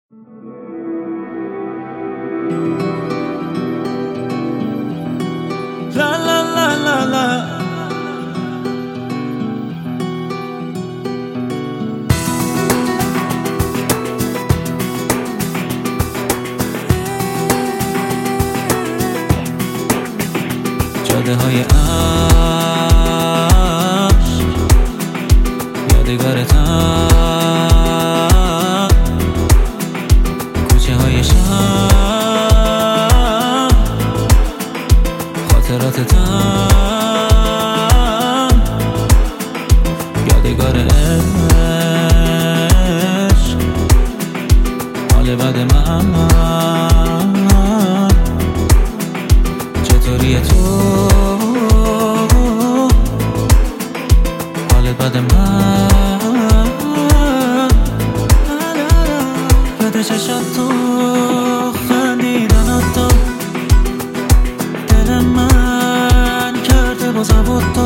لا لا لا لا لا جاده های عشق یادگارتم، کوچه های شهر خاطراتتم، یادگار عشق حال بد من. چطوری تو حال بد من؟ یاد چشات تو خندیدنات تو دل من کرده با زبط تو،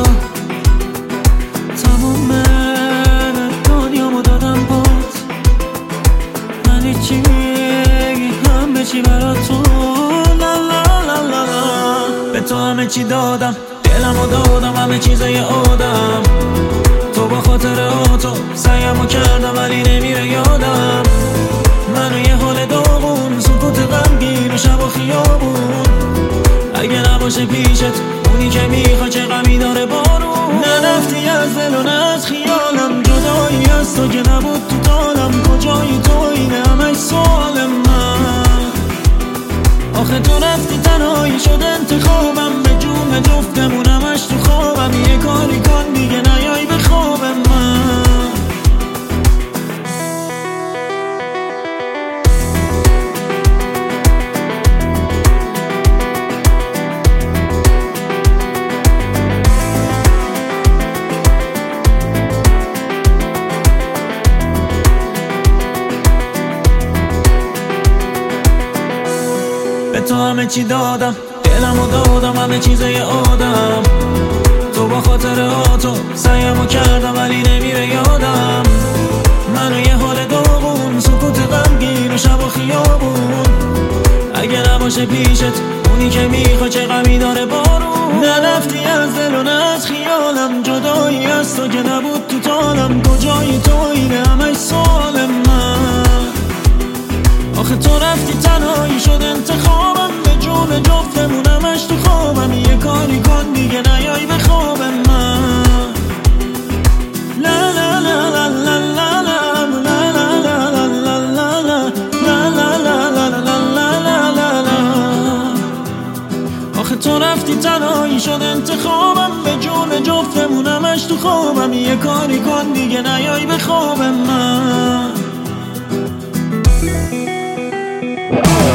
تموم دنیامو دادم باز، من هیچی همه چی برات تو. لا لا لا لا لا به تو همه چی دادم، دلمو دادم، همه چیزای آدم، تو با خاطراتو سعیمو کردم ولی نمیره یادم. منو یه حال داغون، سکوت غمگین و شب و خیابون، اگه نباشه پیشت اونی که میخوا چه غمی داره بارون. نرفتی از دل و نه از خیالم، جدایی از تو که نبود تو طالم، کجایی تو اینه همش سوال من. آخه تو رفتی تنهایی شد انتخابم، به جون جفتمون همش تو خوابم. یه کاری کن دیگه نیای به خواب من. به تو همه چی دادم، دلمو دادم، همه چیزای آدم، تو با خاطراتو سعیمو کردم ولی نمیره یادم. منو یه حال داغون، سکوت غمگین و شب و خیابون، اگه نباشه پیشت اونی که میخوا چه غمی داره بارون. نرفتی از دل و نه از خیالم، جدایی از تو که نبود تو طالم، کجایی تو اینه همش سوال من. آخه تو رفتی تنهایی شد انتخابم، به جون جفتمون همش تو خوابم. یه کاری کن دیگه نیای به خواب من. لا لا لا لا لا لا لا لا لا لا لا لا لا لا لا. آخه تو رفتی تنهایی شد انتخابم، به جون جفتمون همش تو خوابم. یه کاری کن دیگه نیای به خواب من.